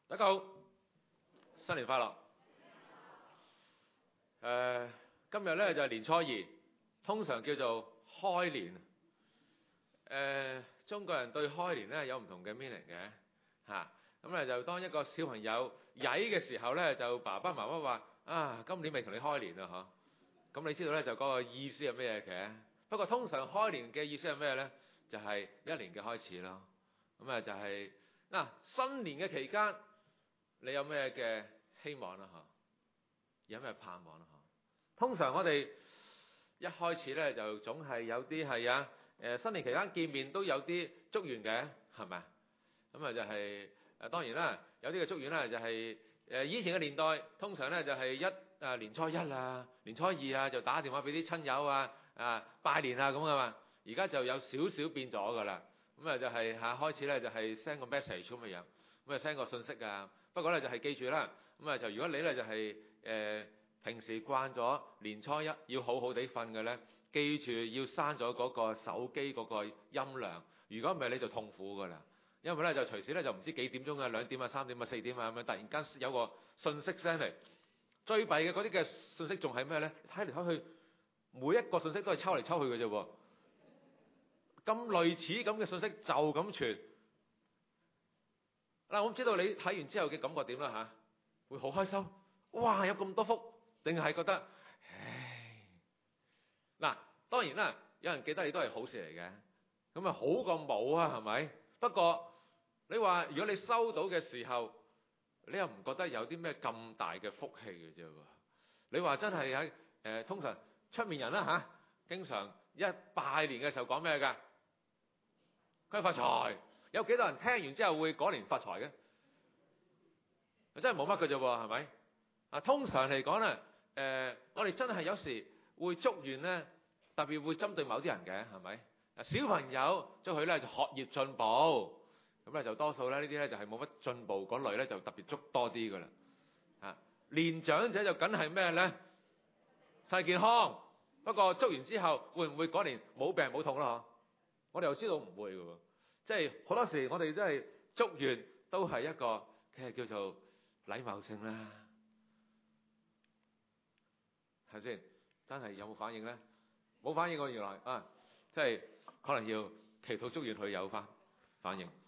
大家好，新年快樂。今日咧就係年初二，通常叫做開年。中國人對開年咧有唔同嘅 meaning 嘅嚇。咁咧就當一個小朋友曳嘅時候咧，就爸爸媽媽話：啊，今年未同你開年啊嗬。咁你知道咧就嗰個意思係咩嘅？不過通常開年嘅意思係咩咧？就係一年嘅開始咯。咁啊就係新年嘅期間，你有咩嘅希望啦？有咩盼望啦？通常我哋一開始咧就總係有啲係新年期間見面都有啲祝願嘅，係咪？咁啊就係當然啦，有啲嘅祝願咧就係以前嘅年代通常咧就係年初一啊、年初二就打電話俾啲親友拜年咁噶嘛。而家就有少少變咗噶啦。咁啊就係開始咧就係 send 個 message 咁嘅樣，咁啊 send 個信息啊。不過咧就係記住啦，咁啊就如果你咧就係平時慣咗年初一要好好地瞓嘅咧，記住要刪咗嗰個手機嗰個音量。如果唔係你就痛苦噶啦，因為咧就隨時咧就唔知幾點鐘2點3點4點咁樣，突然間有個信息 send 嚟。最弊嘅嗰啲嘅信息仲係咩咧？睇嚟睇去，每一個信息都係抽嚟抽去嘅啫喎。咁類似咁嘅信息就咁傳。我唔知道你睇完之後嘅感覺點啦嚇，會好開心，哇有咁多福，定係覺得唉？當然啦，有人記得你都係好事嚟嘅，咁好過冇係咪？不過你話如果你收到嘅時候，你又唔覺得有啲咩咁大嘅福氣嘅啫喎？你話真係通常出面人啦經常一拜年嘅時候講咩㗎？佢發財。有幾多人聽完之後會嗰年發財嘅？真係冇乜嘅啫喎，係咪？通常嚟講咧，我哋真係有時會祝願咧，特別會針對某啲人嘅，係咪？小朋友祝佢咧就學業進步，咁咧就多數咧呢啲咧就係冇乜進步嗰類咧就特別祝多啲㗎啦。年長者就梗係咩咧？身體健康。不過祝完之後會唔會嗰年冇病冇痛啦？我哋又知道唔會㗎喎。即係好多時我哋真係祝願都係一個嘅叫做禮貌性啦，係咪先？真係有冇反應咧？冇反應，我原來即係可能要祈禱祝願佢有反應。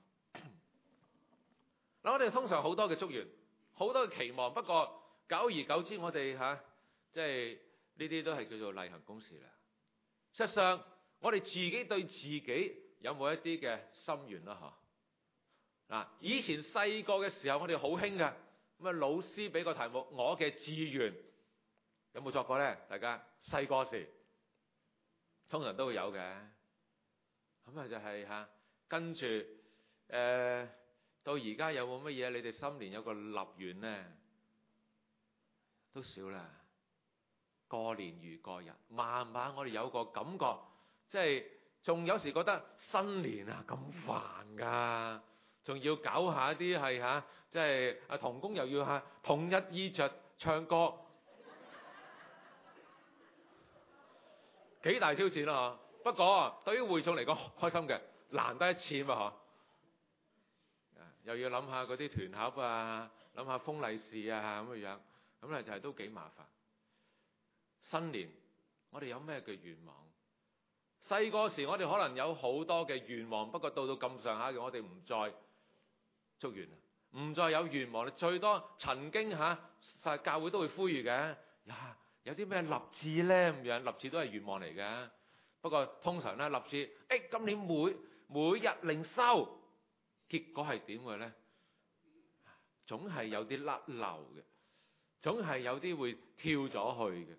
我哋通常好多嘅祝願，好多嘅期望，不過久而久之我哋即係呢啲都係叫做例行公事啦。事實上我哋自己對自己有冇一啲嘅心願啦？以前細個嘅時候，我哋好興㗎。咁老師俾個題目，我嘅志願有冇作過咧？大家細個時通常都會有嘅。咁就係跟住到而家有冇乜嘢？你哋新年有個立願咧，都少啦。過年如過日，慢慢我哋有個感覺，即係。仲有時覺得新年咁煩㗎，仲要搞下啲係即係童工又要統一衣着唱歌，幾大挑戰啦！不過對於會眾嚟講開心嘅，難得一次嘛又要諗下嗰啲團盒諗下封利是咁嘅樣，咁咧就係都幾麻煩。新年我哋有咩嘅願望？細個時我哋可能有好多嘅願望，不過到咁上下嘅我哋唔再祝願啦，唔再有願望。最多曾經教會都會呼籲嘅，有啲咩立志咧咁樣，立志都係願望嚟嘅。不過通常咧立志，今年每日靈修，結果係點嘅咧？總係有啲甩漏嘅，總係有啲會跳咗去嘅。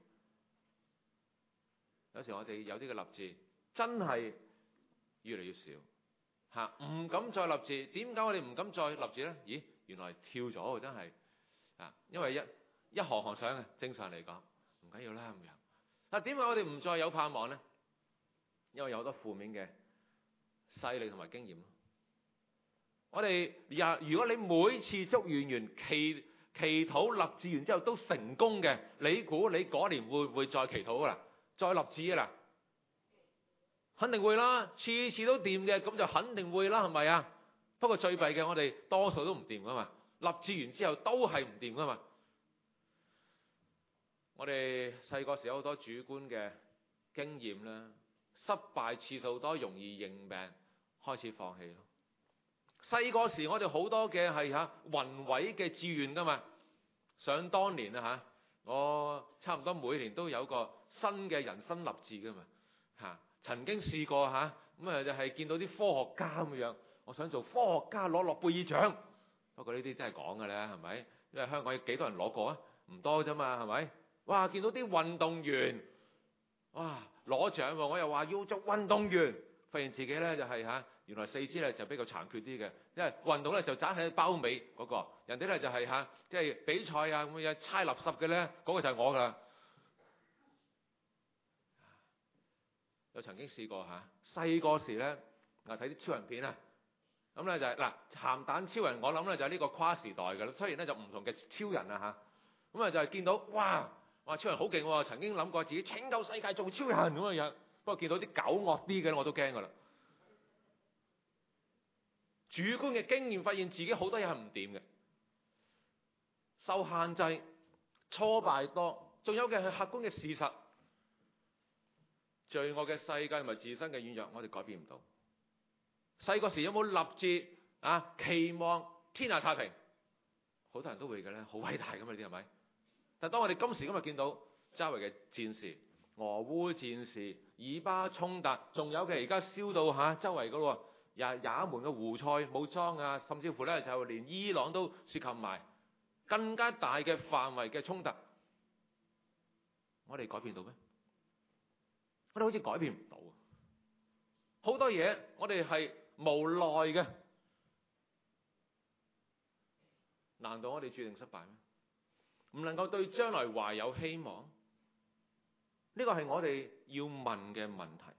有時我哋有啲嘅立志。真係越嚟越少唔敢再立志。點解我哋唔敢再立志呢？咦，原來跳咗喎，真係因為一行行上正常嚟講唔緊要啦咁樣。點解我哋唔再有盼望呢？因為有好多負面嘅勢力同埋經驗。我哋如果你每次祝願完祈禱立志完之後都成功嘅，你估你嗰年會唔會再祈禱啦？再立志啦？肯定會啦，次次都掂嘅，咁就肯定會啦，係咪啊？不過最弊嘅，我哋多數都唔掂噶嘛。 立志完之後都係唔掂噶嘛。我哋細個時候好多主觀嘅經驗啦，失敗次數多，容易認命，開始放棄咯。細個時我哋好多嘅係宏偉嘅志願噶嘛。想當年啊我差唔多每年都有個新嘅人生立志噶嘛。曾經試過咁就係見到啲科學家咁樣，我想做科學家攞諾貝爾獎。不過呢啲真係講嘅咧，係咪？因為香港有幾多人攞過啊？唔多啫嘛，係咪？哇！見到啲運動員，哇攞獎喎，我又話要做運動員，發現自己咧就係原來四肢咧就比較殘缺啲嘅，因為運動咧就揸喺包尾嗰個，人哋咧就係即係比賽啊咁樣猜垃圾嘅咧，嗰個就係我㗎啦。有曾經試過細個時咧睇啲超人片啊，咁咧就係鹹蛋超人，我諗咧就係呢個跨時代㗎啦。雖然咧就唔同嘅超人啊咁啊就係見到哇超人好勁喎，曾經諗過自己拯救世界做超人咁嘅樣，不過見到啲狗惡啲嘅我都驚㗎啦。主觀嘅經驗發現自己好多嘢係唔掂嘅，受限制、挫敗多，仲有嘅係客觀嘅事實。罪惡嘅世界同埋自身嘅軟弱，我哋改變唔到。細個時有冇立志期望天下太平？好多人都會嘅咧，好偉大㗎嘛，呢啲係咪？但當我哋今時今日見到周圍嘅戰事、俄烏戰事、以巴衝突，仲有嘅而家燒到周圍嗰度也門嘅胡塞武裝啊，甚至乎咧就連伊朗都涉及埋，更加大嘅範圍嘅衝突，我哋改變到咩？我哋好似改變唔到，好多嘢我哋係無奈嘅。難道我哋注定失敗咩？唔能夠對將來懷有希望？呢個係我哋要問嘅問題。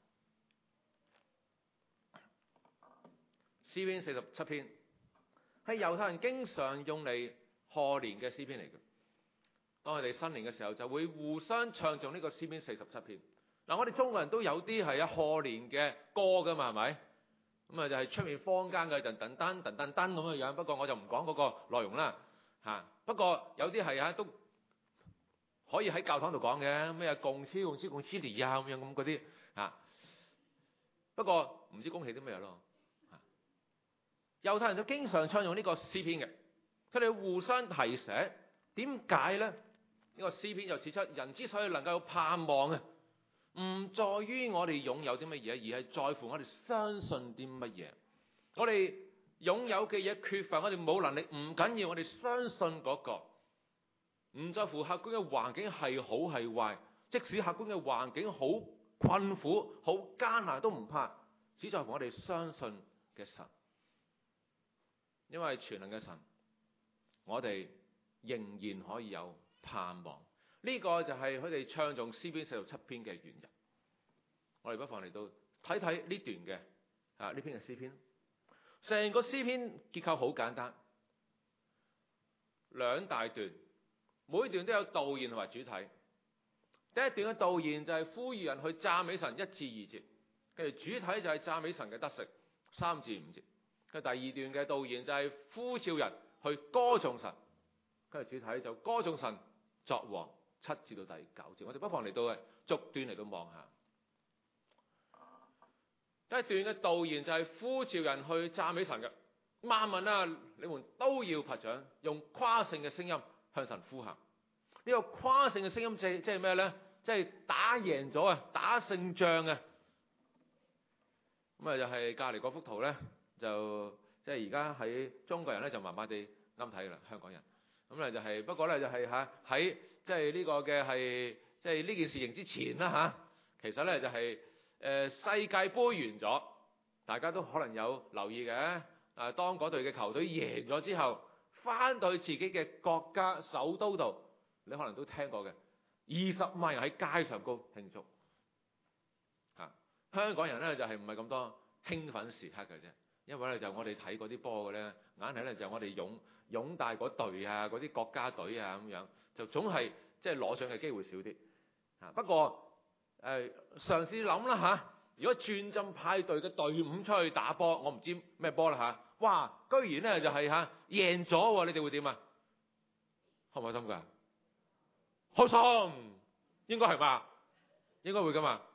詩篇47篇係猶太人經常用嚟賀年嘅詩篇嚟嘅。當我哋新年嘅時候，就會互相唱頌呢個詩篇47篇。我哋中國人都有啲係賀年嘅歌噶嘛，係咪？咁就係出面坊間嘅噔噔噔噔噔噔咁嘅樣。不過我就唔講嗰個內容啦。不過有啲係都可以喺教堂度講嘅，咩共黐共離啊咁樣咁嗰啲不過唔知恭喜啲咩咯。猶太人就經常唱用呢個詩篇嘅，佢哋互相提醒。點解咧？呢個詩篇就指出人之所以能夠有盼望唔在於我哋擁有啲乜嘢，而係在乎我哋相信啲乜嘢。我哋擁有嘅嘢缺乏，我哋冇能力唔緊要，我哋相信嗰個。唔在乎客觀嘅環境係好係壞，即使客觀嘅環境好困苦、好艱難都唔怕，只在乎我哋相信嘅神。因為全能嘅神，我哋仍然可以有盼望。呢個就係佢哋唱頌詩篇47篇嘅原因。我哋不妨嚟到睇睇呢段嘅呢篇嘅詩篇。成個詩篇結構好簡單，兩大段，每段都有導言同埋主題。第一段嘅導言就係呼籲人去讚美神，1至2節。跟住主題就係讚美神嘅得勝，3至5節。跟住第二段嘅導言就係呼召人去歌頌神，跟住主題就歌頌神作王，7至到第9節。我哋不妨嚟到逐段嚟到望下。第一段嘅導言就係呼召人去讚美神嘅，萬民啊，你們都要拍掌，用誇勝嘅聲音向神呼喊。呢個誇勝嘅聲音即係咩咧？即係打贏咗打勝仗啊！咁就係隔離嗰幅圖咧，就即係而家喺中國人咧就麻麻地啱睇㗎啦，香港人。咁就係不過咧就係喺即係呢個嘅係即係呢件事情之前啦其實咧就係世界盃完咗，大家都可能有留意嘅。當嗰隊嘅球隊贏咗之後，翻到去自己嘅國家首都度，你可能都聽過嘅，20萬人喺街上高慶祝。香港人咧就係唔係咁多興奮時刻嘅啫，因為咧就我哋睇嗰啲波嘅咧，硬係咧就我哋擁戴嗰隊啊，嗰啲國家隊啊咁樣，就總係即係攞獎嘅機會少啲。不過嘗試諗啦如果轉陣派隊嘅隊伍出去打波，我唔知咩波啦哇！居然咧就係贏咗喎，你哋會點啊？開唔開心㗎？開心，應該係嘛？應該會㗎嘛？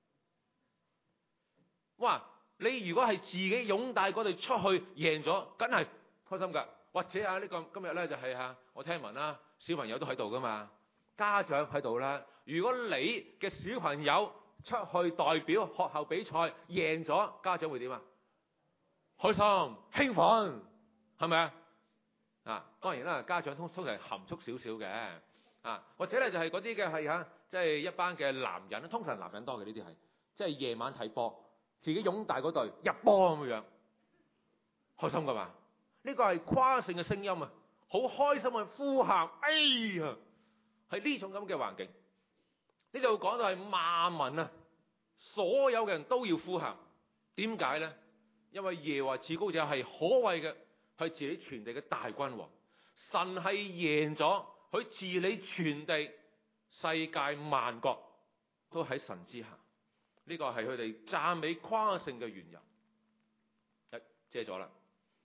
哇！你如果係自己擁帶嗰隊出去贏咗，梗係開心㗎。或者呢個今日咧就係我聽聞啦，小朋友都喺度㗎嘛，家長喺度啦。如果你嘅小朋友出去代表學校比賽贏咗，家長會點啊？開心、興奮，係咪啊？當然啦，家長通常含蓄少少嘅或者咧就係嗰啲嘅係即係一班嘅男人，通常男人多嘅呢啲係，即係夜晚睇波，自己擁戴嗰隊入波咁樣，開心㗎嘛？呢個係誇勝嘅聲音啊，好開心啊，呼喊，哎呀，係呢種咁嘅環境。呢度講到係萬民啊，所有嘅人都要呼喊。點解咧？因為耶和華至高者係可畏嘅，係治理全地嘅大君王。神係贏咗，佢治理全地，世界萬國都喺神之下。呢個係佢哋讚美誇勝嘅緣由。遮咗啦。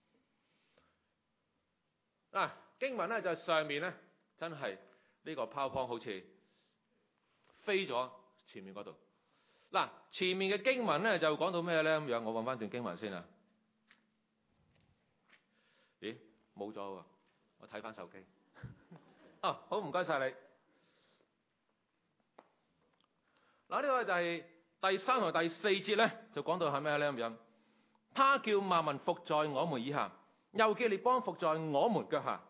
經文咧就上面咧真係呢個 PowerPoint 好似飛咗前面嗰度。前面嘅經文咧就講到咩咧咁樣？我揾翻段經文先啊。咦，冇咗喎，我睇翻手機。好，唔該晒你。呢個就係第3同第4節咧，就講到係咩咧咁樣？他叫萬民服在我們以下，又叫列邦服在我們腳下。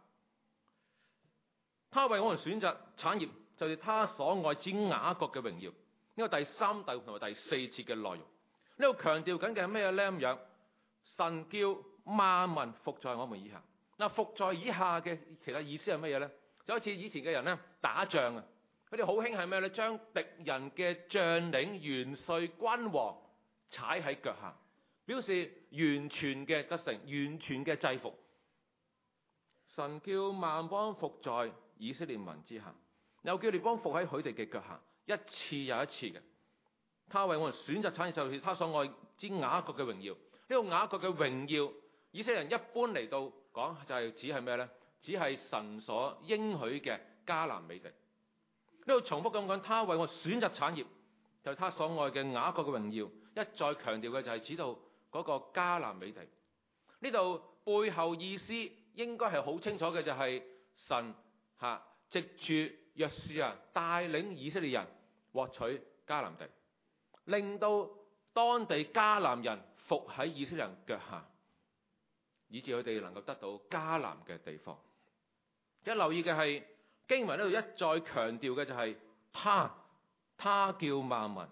他為我們選擇產業，就是他所愛之雅各嘅榮耀。呢個第3、第6同埋第4節嘅內容，呢度強調緊嘅係咩咧咁樣？神叫萬民服在我們以下。服在以下嘅其實意思係乜嘢咧？就好似以前嘅人咧打仗啊，佢哋好興係咩咧？將敵人嘅將領、元帥、君王踩喺腳下，表示完全嘅得勝、完全嘅制服。神叫萬邦服在以色列民之下，又叫列邦服喺佢哋嘅腳下，一次又一次嘅。他為我們選擇產業，就是他所愛之雅各嘅榮耀。呢個雅各嘅榮耀，以色列人一般嚟到講就係指係咩呢？只係神所應許嘅迦南美地。呢度重複咁講，他為我選擇產業，就係他所愛嘅雅各嘅榮耀。一再強調嘅就係指到嗰個迦南美地。呢度背後意思應該係好清楚嘅，就係神藉住約書亞帶領以色列人獲取迦南地，令到當地迦南人服喺以色列人腳下，以致佢哋能夠得到迦南嘅地方。一留意嘅係經文呢度一再強調嘅就係他叫萬民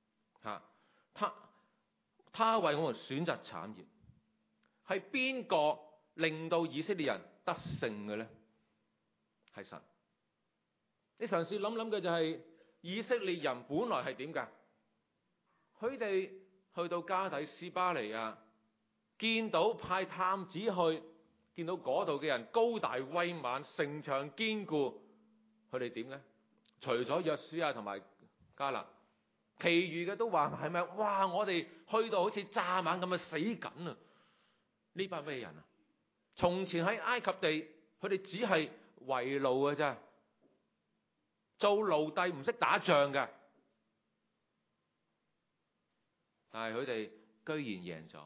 他為我們選擇產業。係邊個令到以色列人得勝嘅呢？係神。你嘗試諗諗嘅就係以色列人本來係點㗎？佢哋去到加底斯巴尼亞，見到派探子去，見到嗰度嘅人高大威猛，城牆堅固，佢哋點呢？除咗約書亞同埋迦勒，其餘嘅都話係咪？哇！我哋去到好似蚱蜢咁嘅死緊啊！呢班咩人啊？從前喺埃及地，佢哋只係為奴嘅啫，做奴隸唔識打仗嘅，但係佢哋居然贏咗，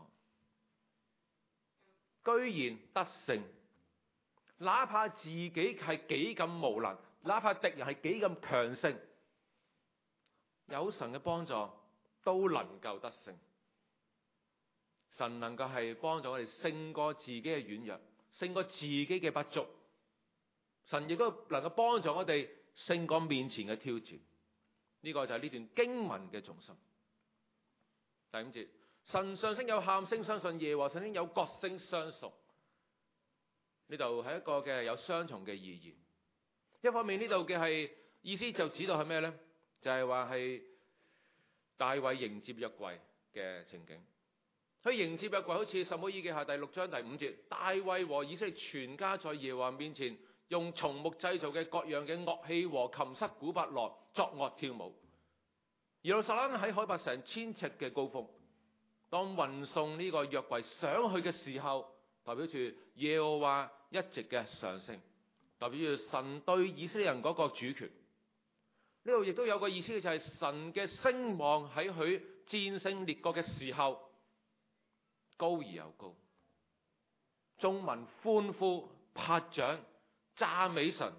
居然得勝，哪怕自己係幾咁無能，哪怕敵人係幾咁強盛，有神嘅幫助都能夠得勝。神能夠係幫助我哋勝過自己嘅軟弱，勝過自己嘅不足。神亦都能夠幫助我哋勝過面前嘅挑戰。呢個就係呢段經文嘅重心。第5節，神上升有喊聲相信，耶和華上升有角聲相屬。呢度係一個嘅有雙重嘅意義。一方面呢度嘅係意思就指到係咩呢？就係話係大衛迎接約櫃嘅情景。佢迎接約櫃，好似撒母耳記下第6章第5節，大衛和以色列全家在耶和華面前，用松木製造嘅各樣嘅樂器和琴瑟鼓伯來作樂跳舞。耶路撒冷喺海拔成1000尺嘅高峰，當運送呢個約櫃上去嘅時候， 代表住耶和華一直嘅上升，代表住神對以色列人嗰個主權。呢度亦都有個意思，就係神嘅聲望喺佢戰勝列國嘅時候高而又高，眾民歡呼拍掌讚美神。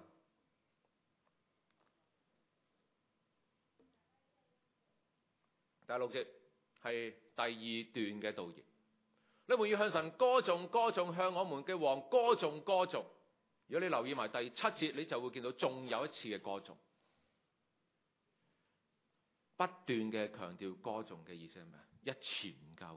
第六節係第二段嘅導言，你們要向神歌頌歌頌，向我們嘅王歌頌歌頌。如果你留意埋第七節，你就會見到仲有一次嘅歌頌，不斷嘅強調歌頌嘅意思係咩？一詞唔夠。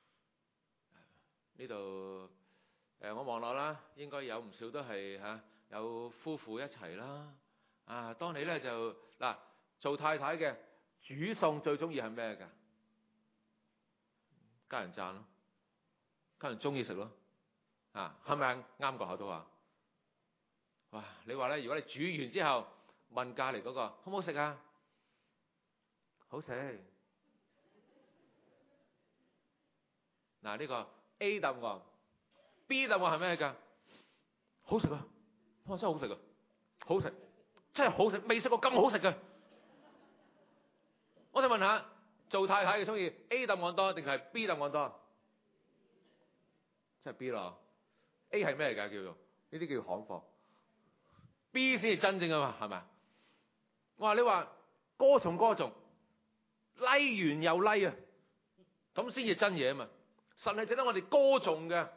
呢度我望落啦，應該有唔少都係有夫婦一齊啦。當你咧就做太太嘅煮餸最中意係咩㗎？家人讚咯，家人中意食咯。係咪啱個口都話？哇！你話咧，如果你煮完之後問隔離嗰個好唔好食啊？好食。呢個 A 答案 ，B 答案係咩㗎？好食啊！哇，真係好食啊！好食，真係好食，未食過咁好食嘅。我想問下，做太太嘅中意 A 答案多定係 B 答案多？即係 B 咯。A 係咩㗎？叫做呢啲叫行貨。B 先係真正㗎嘛，係咪？哇！你話歌頌歌頌，拉完又拉啊，咁先至真嘢啊嘛！神係值得我哋歌頌嘅。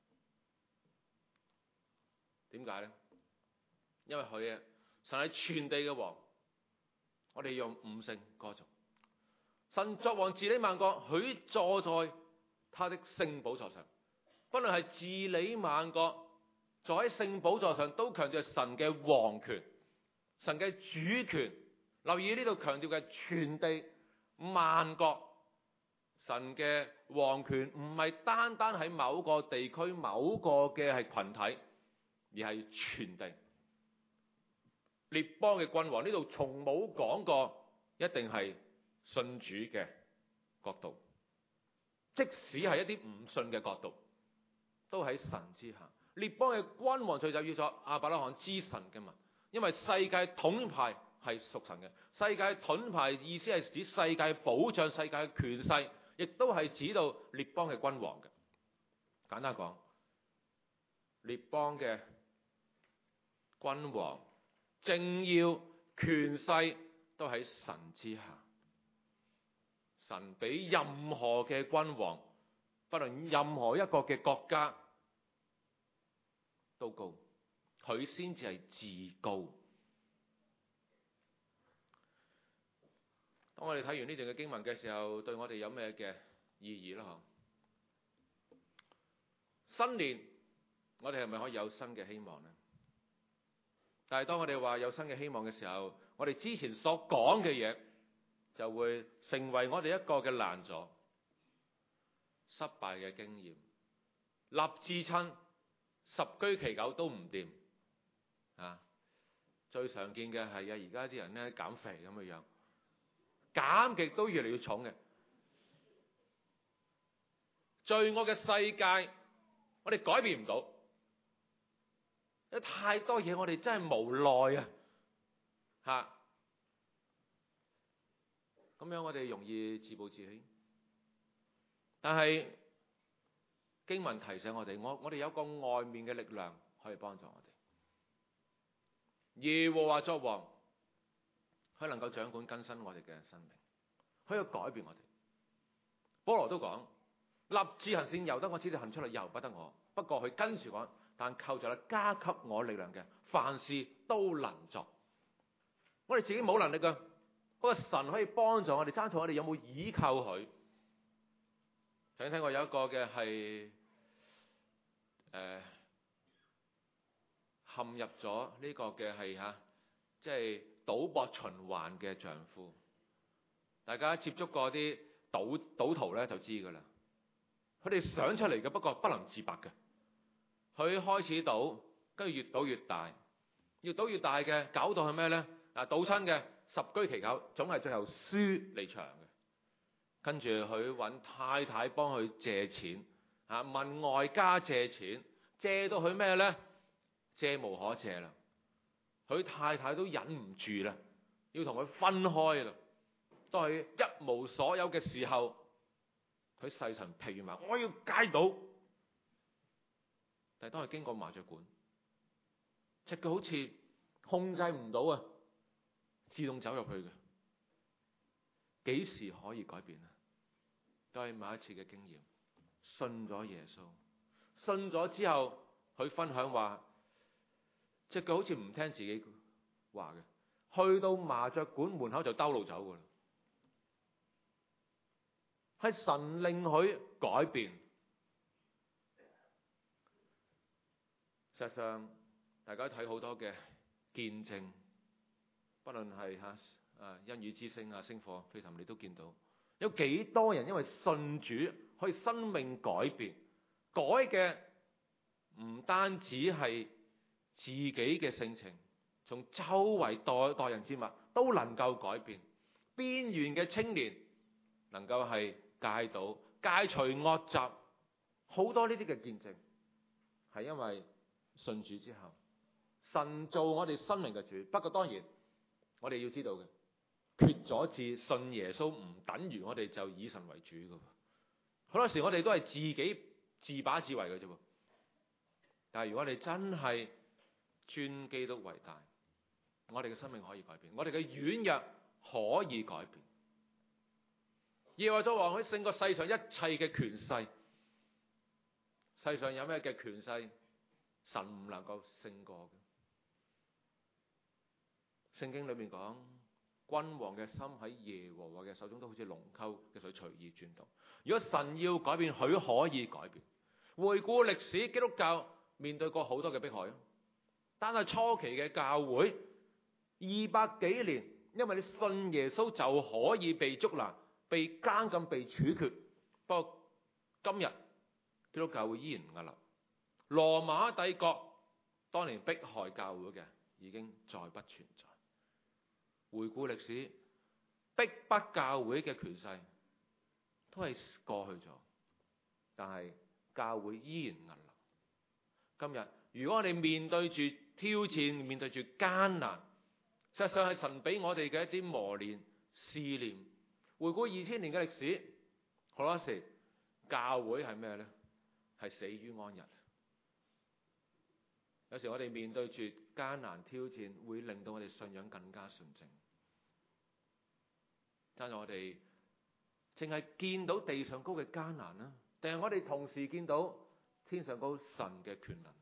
點解咧？因為佢神係全地嘅王，我哋用五聲歌頌。神作王治理萬國，佢坐在他的聖寶座上。不論係治理萬國，坐喺聖寶座上，都強調神嘅王權、神嘅主權。留意呢度強調嘅全地萬國。神嘅王權唔係單單喺某個地區、某個嘅係群體，而係全地。列邦嘅君王，呢度從冇講過一定係信主嘅國度，即使係一啲唔信嘅國度，都喺神之下。列邦嘅君王，就要作亞伯拉罕之神嘅民，因為世界統派係屬神嘅。世界統派意思係指世界保障世界嘅權勢，亦都係指到列邦嘅君王嘅。簡單講，列邦嘅君王、政要、權勢都喺神之下。神比任何嘅君王，不論任何一個嘅國家都高，佢先至係至高。當我哋睇完呢段嘅經文嘅時候，對我哋有咩嘅意義啦？新年我哋係咪可以有新嘅希望呢？但係當我哋話有新嘅希望嘅時候，我哋之前所講嘅嘢就會成為我哋一個嘅攔阻、失敗嘅經驗。立志親十居其九都唔掂最常見嘅係而家啲人咧減肥咁嘅樣，減極都越嚟越重嘅。罪惡嘅世界，我哋改變唔到，有太多嘢我哋真係無奈咁樣我哋容易自暴自棄。但係經文提醒我哋，我哋有個外面嘅力量可以幫助我哋。耶和華作王，佢能夠掌管更新我哋嘅生命，佢要改變我哋。保羅都講，立志行善由得我，只是行出嚟由不得我。不過佢跟住講，但靠着加給我力量嘅，凡事都能做。我哋自己冇能力噶，不過神可以幫助我哋。爭在我哋有冇依靠佢？曾經聽過有一個嘅係陷入咗呢個嘅係即係賭博循環嘅丈夫。大家接觸過啲賭徒咧就知噶啦，佢哋想出嚟嘅，不過不能自拔嘅。佢開始賭，跟住越賭越大，越賭越大嘅，搞到係咩咧？賭親嘅十居其九，總係最後輸離場嘅。跟住佢揾太太幫佢借錢， 問外家借錢，借到佢咩呢？借無可借啦。佢太太都忍唔住啦，要同佢分開啦。當佢一無所有嘅時候，佢誓神劈願話我要戒賭。但係當佢經過麻雀館，隻腳好似控制唔到啊，自動走入去嘅。幾時可以改變啊？都係某一次嘅經驗，信咗耶穌，信咗之後，佢分享話，隻腳好似唔聽自己話嘅，去到麻雀館門口就兜路走噶啦。係神令佢改變。實際上，大家睇好多嘅見證，不論係恩雨之聲星火飛騰，你都見到有幾多人因為信主，可以生命改變。改嘅唔單止係自己嘅性情，從周圍待人接物都能夠改變。邊緣嘅青年能夠係戒賭、戒除惡習，好多呢啲嘅見證係因為信主之後，神做我哋生命嘅主。不過當然，我哋要知道嘅，決咗志信耶穌唔等於我哋就以神為主噶。好多時我哋都係自己自把自為嘅啫。但係如果我哋真係尊基督為大，我哋嘅生命可以改變，我哋嘅軟弱可以改變。耶和華作王，佢勝過世上一切嘅權勢。世上有咩嘅權勢，神唔能夠勝過嘅。聖經裏面講，君王嘅心喺耶和華嘅手中，都好似龍溝嘅水隨意轉動。如果神要改變，佢可以改變。回顧歷史，基督教面對過好多嘅迫害。單係初期嘅教會200幾年，因為你信耶穌就可以被捉拿、被監禁、被處決。不過今日基督教會依然唔屹立。羅馬帝國當年迫害教會嘅已經再不存在。回顧歷史，逼迫教會嘅權勢都係過去咗，但係教會依然屹立。今日如果我哋面對住挑戰，面對住艱難，實際上係神俾我哋嘅一啲磨練、試煉。回顧2000年嘅歷史，好多時教會係咩呢？係死於安逸。有時我哋面對住艱難挑戰，會令到我哋信仰更加純正。但係我哋淨係見到地上高嘅艱難啦，定係我哋同時見到天上高神嘅權能？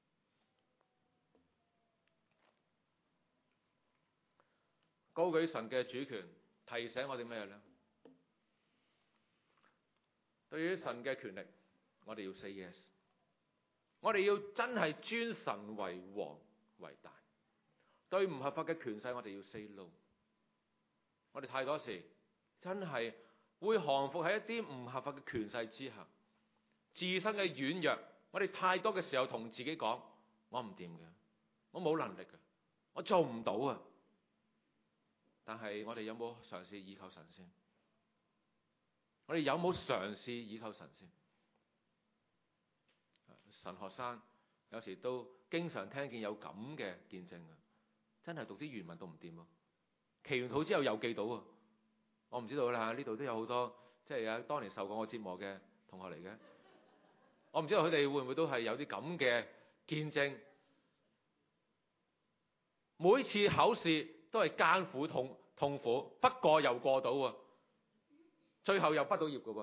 高舉神嘅主權，提醒我哋咩呢？對於神嘅權力，我哋要 say yes。我哋要真係尊神為王為大。對唔合法嘅權勢，我哋要 say no。我哋太多時真係會降服喺一啲唔合法嘅權勢之下，自身嘅軟弱，我哋太多嘅時候同自己講：我唔掂嘅，我冇能力嘅，我做唔到啊！但係我哋有冇嘗試倚靠神先？我哋有冇嘗試倚靠神先？神學生有時都經常聽見有咁嘅見證啊！真係讀啲原文都唔掂喎，祈完禱之後又記到啊！我唔知道啦，呢度都有好多即係有當年受過我折磨嘅同學嚟嘅，我唔知道佢哋會唔會都係有啲咁嘅見證。每次考試都係艱苦痛苦，不過又過到喎，最後又畢到業嘅喎。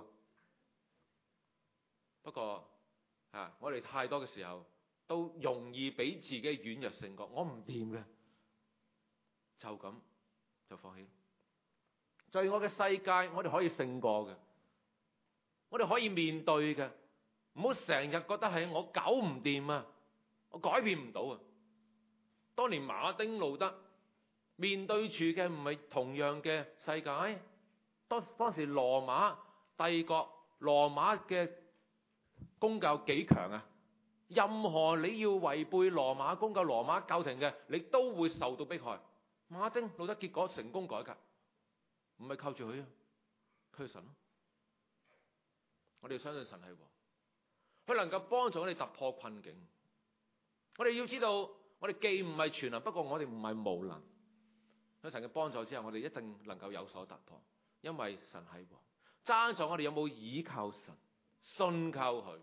不過我哋太多嘅時候都容易俾自己軟弱勝過，我唔掂嘅，就咁就放棄。罪惡嘅世界，我哋可以勝過嘅，我哋可以面對嘅，唔好成日覺得係我搞唔掂啊，我改變唔到啊。當年馬丁路德面對住嘅唔係同樣嘅世界，當時羅馬帝國、羅馬嘅公教幾強啊！任何你要違背羅馬公教、羅馬教廷嘅，你都會受到迫害。馬丁路德結果成功改革，唔係靠住佢啊，靠神咯。我哋要相信神係王， 佢能夠幫助我哋突破困境。我哋要知道，我哋既唔係全能，不過我哋唔係無能。喺神嘅幫助之下，我哋一定能夠有所突破，因為神係王。爭在我哋有冇倚靠神，信靠佢。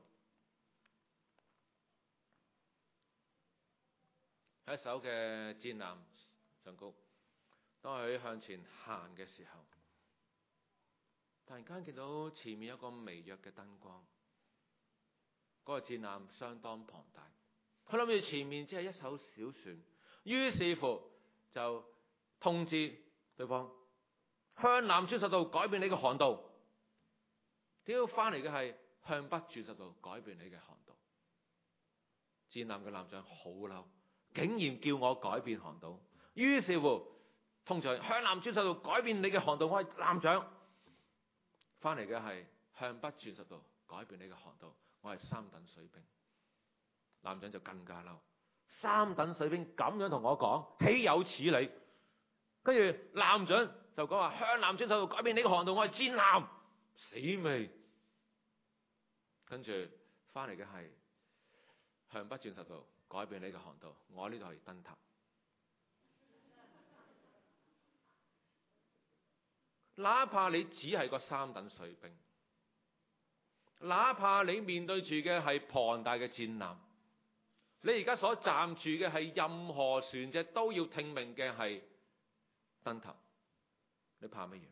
喺一艘嘅戰艦上高，當佢向前行嘅時候，突然間見到前面有個微弱嘅燈光。嗰個戰艦相當龐大，佢諗住前面只係一艘小船，於是乎就通知對方向南轉10度改變你嘅航道。點解翻嚟嘅係向北轉10度改變你嘅航道？戰艦嘅艦長好嬲，竟然叫我改變航道。於是乎通常向南轉10度改變你嘅航道。我係艦長，翻嚟嘅係向北轉10度改變你嘅航道。我係3等水兵。艦長就更加嬲，3等水兵咁樣同我講，豈有此理！跟住艦長就講話向南轉10度改變你嘅航道。我係戰艦，死未？跟住翻嚟嘅係向北轉10度改變你嘅航道。我呢度係燈塔。哪怕你只係個3等水兵，哪怕你面對住嘅係龐大嘅戰艦，你而家所站住嘅係任何船隻都要聽命嘅係燈塔，你怕乜嘢？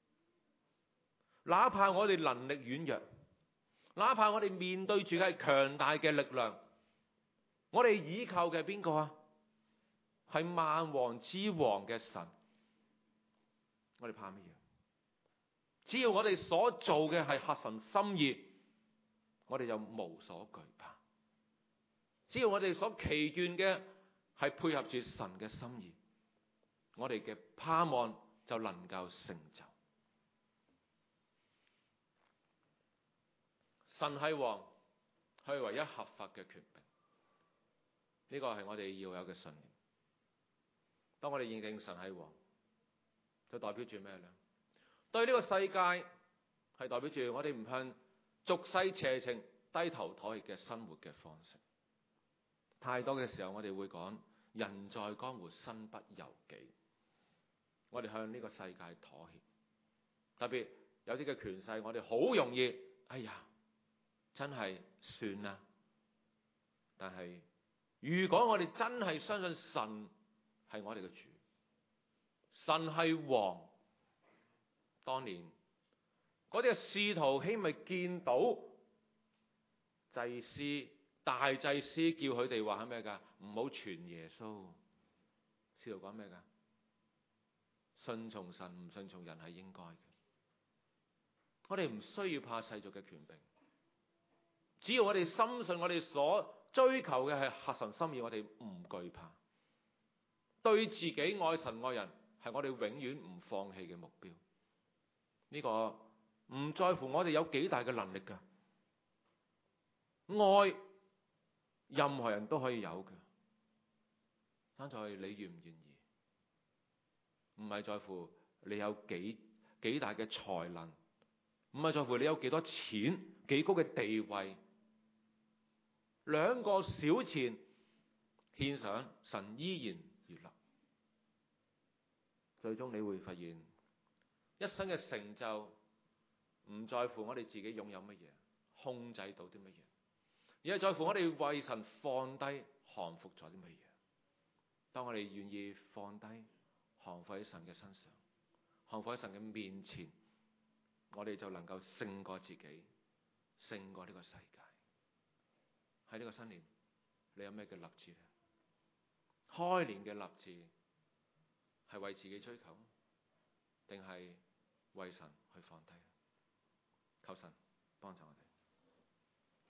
哪怕我哋能力軟弱，哪怕我哋面對住嘅係強大嘅力量，我哋依靠嘅係邊個啊？係萬王之王嘅神，我哋怕乜嘢？只要我哋所做嘅係合神心意，我哋就無所懼怕。只要我哋所祈願嘅係配合住神嘅心意，我哋嘅盼望就能夠成就。神係王，佢係唯一合法嘅權柄，呢個係我哋要有嘅信念。當我哋認定神係王，就代表住咩呢？對呢個世界係代表住我哋唔向俗世邪情低頭妥協嘅生活嘅方式。太多嘅時候我哋會講人在江湖身不由己，我哋向呢個世界妥協。特別有啲嘅權勢，我哋好容易哎呀真係算啦。但係如果我哋真係相信神係我哋嘅主，神係王，當年嗰啲嘅使徒豈咪見到祭司大祭司叫佢哋話係咩㗎？唔好傳耶穌。使徒講咩㗎？信從神唔信從人係應該嘅。我哋唔需要怕世俗嘅權柄，只要我哋深信我哋所追求嘅係合神心意，我哋唔懼怕。對自己愛神愛人係我哋永遠唔放棄嘅目標。呢個唔在乎我哋有幾大嘅能力㗎，愛任何人都可以有嘅，爭在你願唔願意。唔係在乎你有幾大嘅才能，唔係在乎你有幾多錢、幾高嘅地位。2個小錢獻上，神依然悅納。最終你會發現，一生嘅成就唔在乎我哋自己擁有乜嘢，控制到啲乜嘢，而係在乎我哋為神放低、降服咗啲乜嘢。當我哋願意放低、降服喺神嘅身上，降服喺神嘅面前，我哋就能夠勝過自己，勝過呢個世界。喺呢個新年，你有咩嘅立志呢？開年嘅立志係為自己追求，定係為神去放低？求神幫助我哋。